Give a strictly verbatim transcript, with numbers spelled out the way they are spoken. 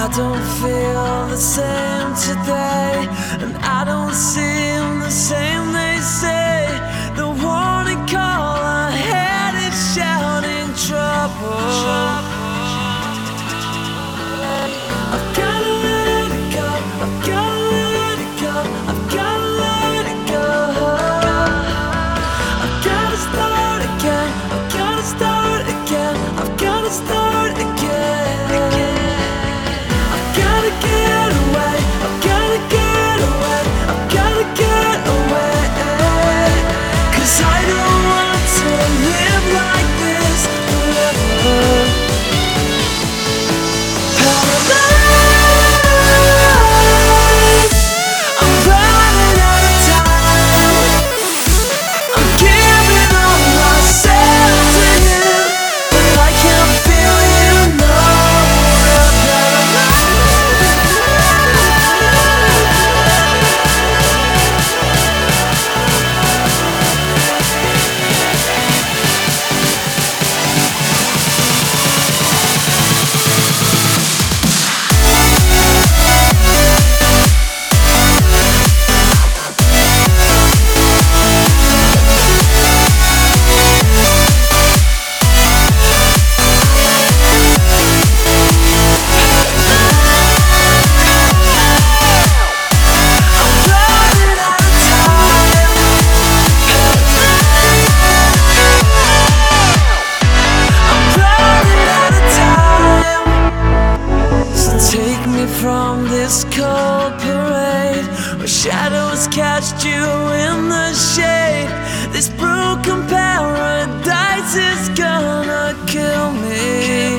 I don't feel the same today, and I don't seem the same, they say. The warning call I had is shouting trouble. I've gotta let it go, I've gotta let it go, I've gotta let it go. I've gotta start again, I've gotta start again, I've gotta start again. I've gotta get away, I've gotta get away, I've gotta get away. 'Cause I don't want to live like this forever. From this cold parade where shadows cast you in the shade, this broken paradise is gonna kill me.